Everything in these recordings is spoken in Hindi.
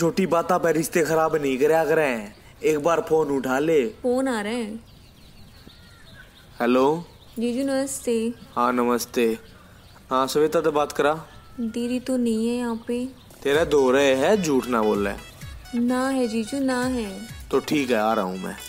छोटी बात पे रिश्ते खराब नहीं करया करें। एक बार फोन उठा ले। फोन आ रहे हैं। हेलो जीजू नमस्ते। हाँ नमस्ते। हाँ श्वेता तो बात करा। दीदी तो नहीं है यहाँ पे। तेरा दो रहे है, झूठ ना बोल रहे। ना है जीजू, ना है। तो ठीक है, आ रहा हूँ मैं।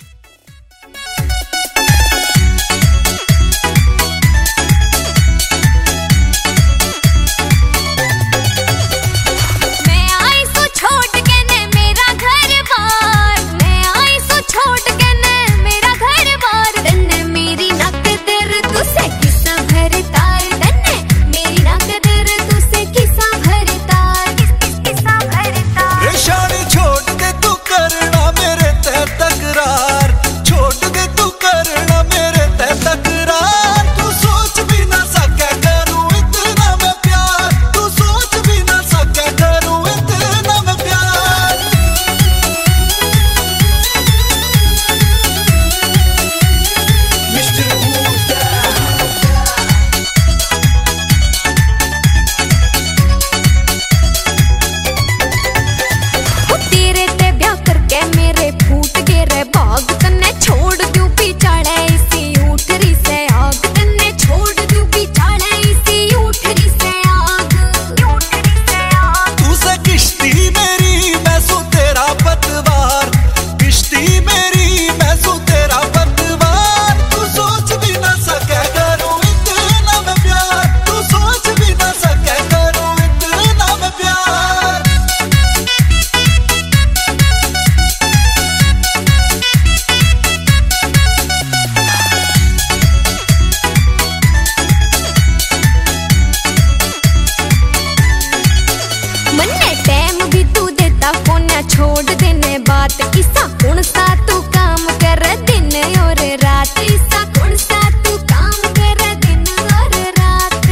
छोड़ देने बात किसा कौन सा तू काम कर दिन और रात, किसा कौन सा तू काम कर दिन और रात।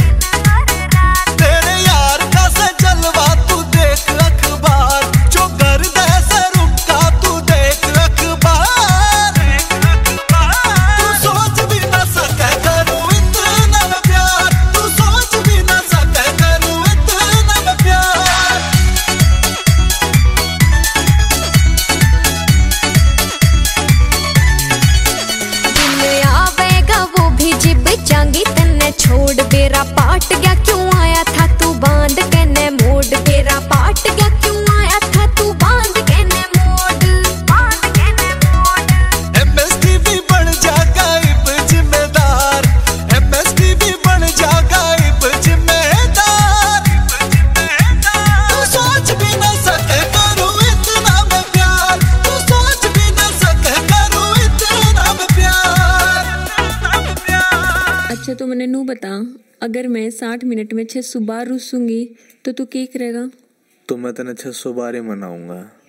तेरे यार का से जलवा तू देख अखबार, जो कर दे से रुका तू देख अखबार। तू सोच भी ना सके करूं इतना मैं प्यार, तू सोच भी ना सके करूं इतना मैं प्यार। चांगी तन्ने छोड़ बेरा पाट गया, क्यों आया था तू बांध के ने मोड़। बेरा पाट गया, क्यों आया था तू बांध के ने मोड़, बांध के ने मोड़। एमएसटीवी बन जा गायब जिम्मेदार, एमएसटीवी बन जा गायब जिम्मेदार। तू सोच भी ना सके करूं इतना मैं प्यार, तू सोच भी ना सके करूं इतना मैं प्यार। अच्छा तो मैंने नू बता, अगर मैं 60 मिनट में 600 बार रुसूंगी तो तू क्या करेगा? तो मैं तेने 600 बार ही मनाऊंगा।